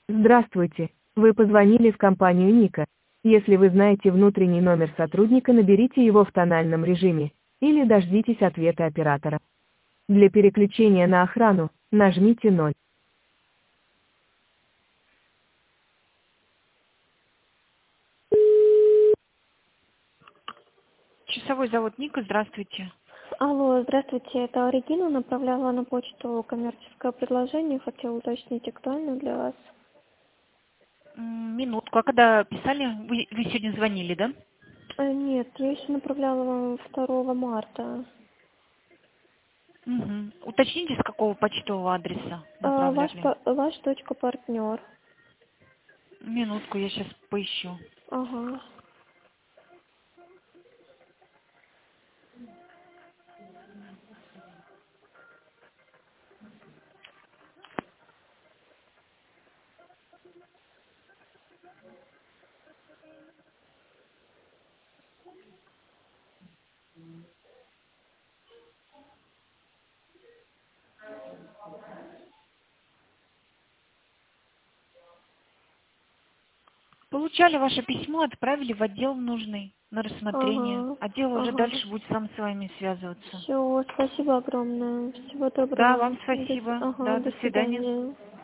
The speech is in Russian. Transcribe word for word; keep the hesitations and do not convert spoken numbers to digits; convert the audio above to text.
Здравствуйте. Вы позвонили в компанию Ника. Если вы знаете внутренний номер сотрудника, наберите его в тональном режиме или дождитесь ответа оператора. Для переключения на охрану нажмите ноль. Часовой завод Ника, здравствуйте. Алло, здравствуйте, это Регина, направляла на почту коммерческое предложение, хотела уточнить, актуально для вас. М, Минутку, а когда писали, вы, вы сегодня звонили, да? Э, Нет, я еще направляла вам второго марта. Мгм. Уточните, с какого почтового адреса А, Ваш, направляли. па- ваш точка партнер. Минутку, я сейчас поищу. Ага. Получали ваше письмо, отправили в отдел нужный на рассмотрение. Ага. Отдел уже Ага. дальше будет сам с вами связываться. Все, спасибо огромное. Всего Да, доброго. вам До, с- спасибо. ага, Да, до до свидания. свидания.